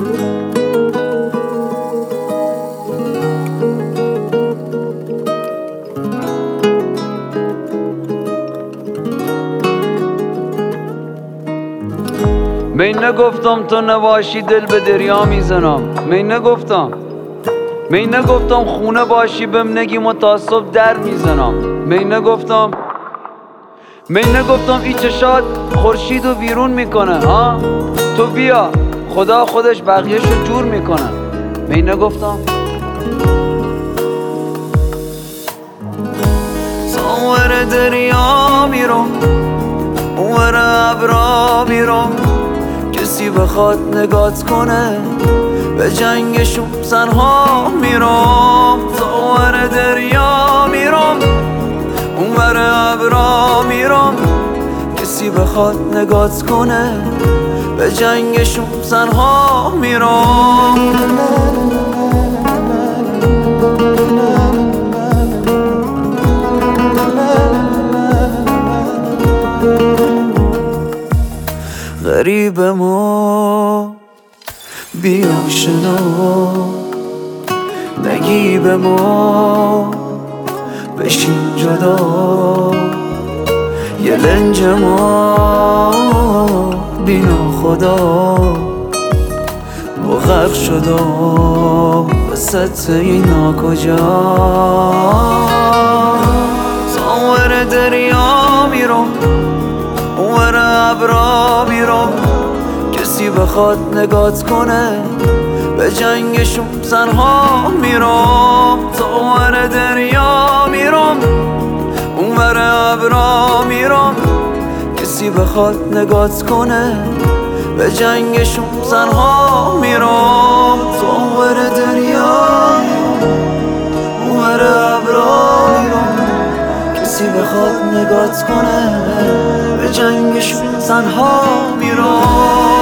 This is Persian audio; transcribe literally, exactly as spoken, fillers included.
می نگفتم تو نباشی دل به دریا میزنم، می نگفتم می نگفتم خونه باشی بهم نگی متعصب در میزنم، می نگفتم می نگفتم ای چشات خورشید و ویرون میکنه. ها تو بیا خدا خودش بقیهشو جور میکنه. می نگفتم ساور دریا میرم اونور ابرا میرم، کسی بخواد نگات کنه به جنگشون تنها میرم. ساور دریا میرم اونور ابرا میرم، کسی بخواد نگات کنه به جنگشون تنها میرم. غریب ما بی آشنا نگی به ما بشین جدا، یه لنج ما بی ناخدا با غرق شدم وسط این ناکجا. ساور دریا میرم اونور ابرا میرم، کسی بخواد نگات کنه به جنگشون تنها میرم. ساور دریا میرم اونور ابرا میرم، کسی بخواد نگات کنه به جنگشون تنها میرم. ساور دریا اونور ابرا میرم، کسی بخواد نگات کنه به جنگشون تنها میرم.